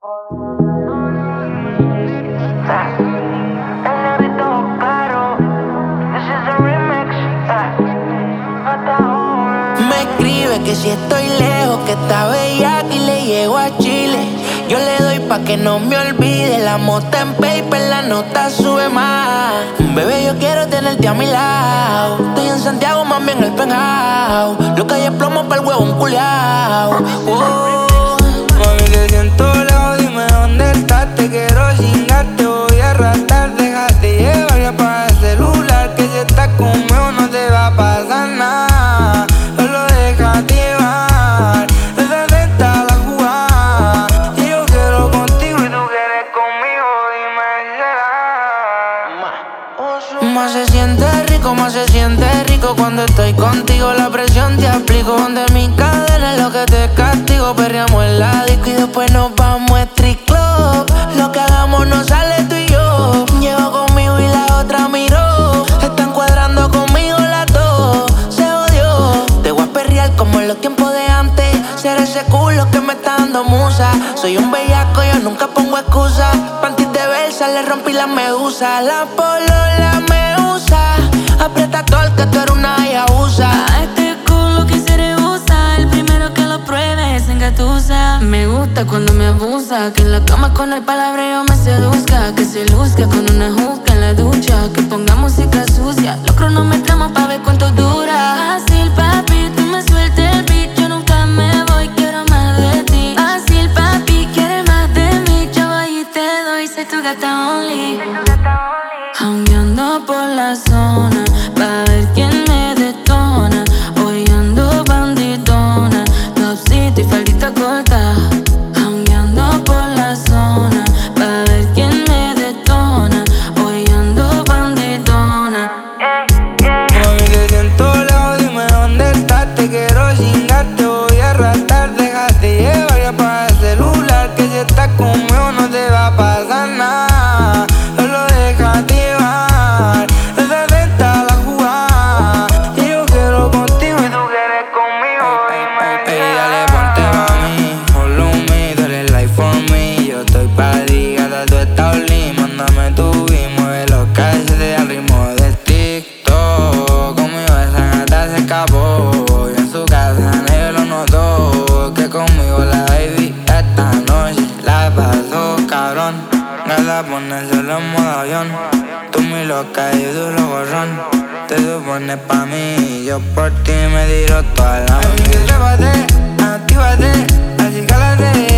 Me escribe que si estoy lejos, que está bella y le llego a Chile. Yo le doy pa' que no me olvide. La mota en paper, la nota sube más. Bebé, yo quiero tenerte a mi lado. Estoy en Santiago, mami, en el penthouse. Lo que hay es plomo pa'l huevón culiao. Mami, te siento lejos, dime dónde estás. Te quiero chingar, te voy a arrastrar. Déjate llevar ya para el celular. Que si estás conmigo no te va a pasar nada. Solo déjate llevar. Desde está la jugada. Y yo quiero contigo y tú quieres conmigo. Dime si será. Más se siente rico cuando estoy contigo. La presión te aplico. Donde mi cadena es lo que te castigo. Perreamos en la disco y después nos vamos a street club. Lo que hagamos no sale tú y yo. Llevo conmigo y la otra miró. Están cuadrando conmigo las dos. Se odió. Te voy a perrear como en los tiempos de antes. Ser ese culo que me está dando musa. Soy un bellaco, yo nunca pongo excusa. Panties de versa, le rompí la medusa. La polola me usa. Aprieta todo el que tú eres una yabusa. A este culo que se rehúsa. El primero que lo pruebe es engatusa. Me gusta cuando me abusa. Que en la cama con el palabreo me seduzca. Que se luzca con una juca en la ducha. Que ponga música sucia. Lo cronometramos pa' ver cuánto dura. Fácil, papi, tú me sueltes el beat. Yo nunca me voy, quiero más de ti. Fácil, papi, quieres más de mí. Yo voy y te doy, soy tu gata only. Jangueando por la zona, pa' ver quién me detona. Hoy ando bandidona, topsito y faldita corta. Jangueando por la zona, pa' ver quién me detona. Hoy ando bandidona. Mami, te siento lejos, dime dónde estás. Te quiero chingar, te voy a arrastrar. Déjate llevar ya para el celular. Que si estás conmigo no te va a pasar nada. Solo déjate llevar. Desde está la jugada. Y yo quiero contigo y tú quieres conmigo. Dime. Dale, ponte mami, follow me, dale like for me. Yo estoy pa' ti, gata, tú estás only. Mándame tu beat, mueve los calcetes al ritmo del TikTok. Conmigo esa gata se escapó. Y en su casa nadie lo notó. Que conmigo la baby esta noche la pasó cabrón. Gata, ponérselo en modo avión. Tú muy loca y yo duro gorrón. Te supones pa' mí, yo por ti me tiro toda la noche. Trépate, actívate, así cálate.